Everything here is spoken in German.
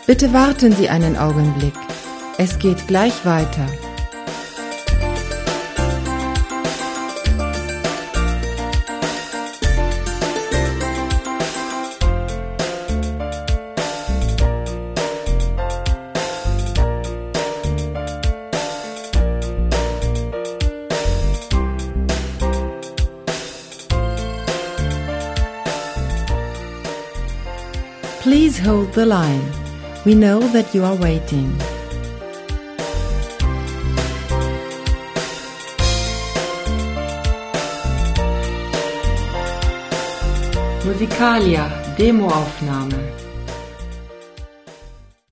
Bitte warten Sie einen Augenblick. Es geht gleich weiter. Please hold the line. We know that you are waiting. Musicalia, Demoaufnahme.